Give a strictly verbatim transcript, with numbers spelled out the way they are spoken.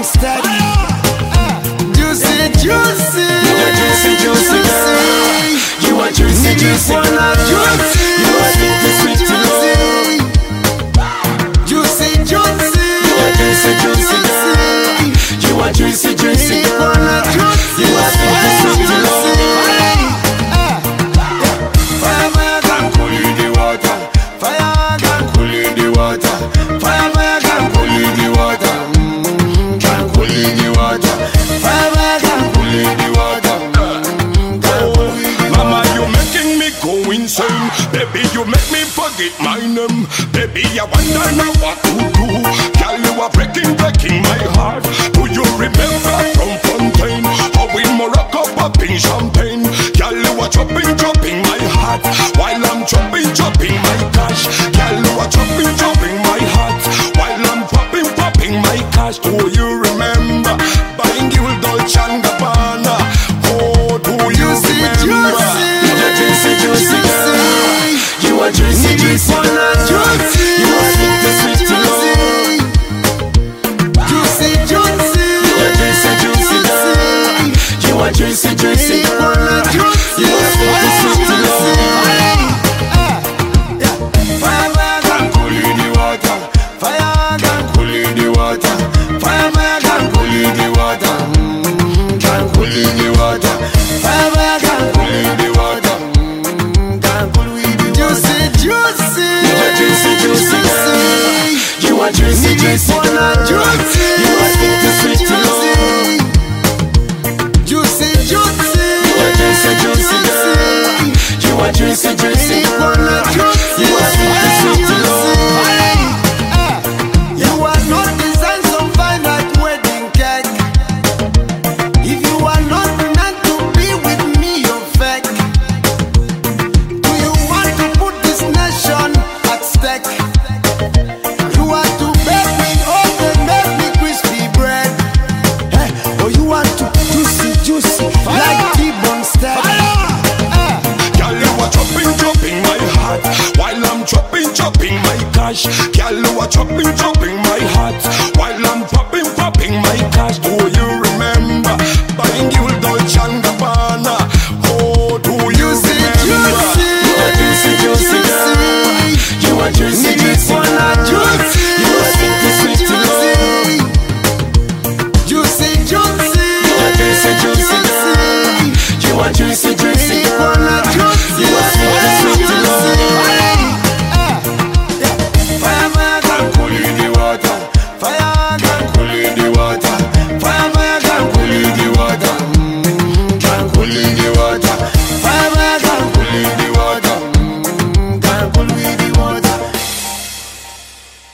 steady. Juicy, juicy. You are juicy, juicy, girl. You are juicy, juicy, girl. You are sweet, sweet, juicy. Juicy, juicy. You are juicy, juicy, girl. You are juicy, juicy, girl. You are sweet, sweet, juicy. Fire, fire, can cool in the water. Fire, can cool in the water. Fire, fire, can cool in the water. Can cool in the water. Fire, fire, can cool in the water. Mama, you making me go insane. Baby, you make me forget my name. Baby, I wonder now what to do. Girl, you are breaking, breaking my heart. Do you remember from Fontaine? How in Morocco popping champagne? Girl, you are chopping, chopping my heart. While I'm chopping, chopping my cash. Girl, you are chopping, chopping my heart. While I'm popping, popping my cash. Do you remember buying you Dolce and Gabbana? Oh, do you remember? You are juicy, juicy, girl. You are juicy, juicy, girl. You are sweet, sweet, juicy. Juicy, juicy. You are juicy, juicy, girl. You are juicy, juicy.